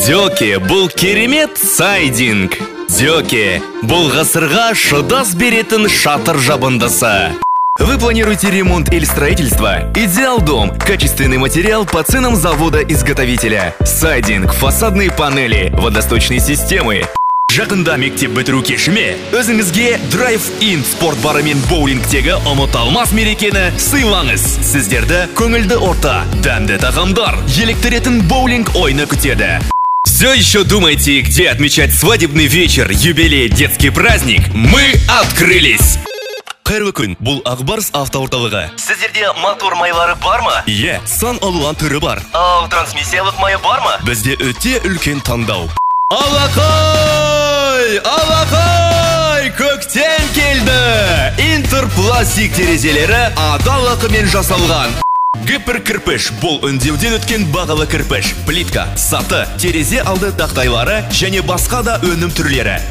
Дёке бұл керемет сайдинг. Дёке бұл ғасырға шыдас беретін шатыр жабындысы. Вы планируете ремонт или строительство? Идеал дом. Качественный материал по ценам завода-изготовителя. Сайдинг, фасадные панели, водосточные системы. Жақында мектеп бітіру кешіме, өзіңізге драйв-ин спорт бары мен боулингтегі ұмытылмас мерекені сыйлаңыз. Сіздерді көңілді орта, дәмді тағамдар, еліктіретін боулинг ойыны күтеді. Все еще думаете, где отмечать свадебный вечер, юбилей, детский праздник? Мы открылись! Қайырлы күн, бұл Ақбарс автоорталығы. Сіздерде мотор майлары бар ма? Иә, сан алуан түрі бар. Ал трансмиссиялық майы бар ма? Бізде өте үлкен таңдау. Алақай, көктем келді! Интерпластик терезелері адал ақымен жасалған. Гипер кірпіш, бұл өңдеуден өткен бағалы кірпіш, плитка, саты, терезе алды тақтайлары және басқа да өнім түрлері.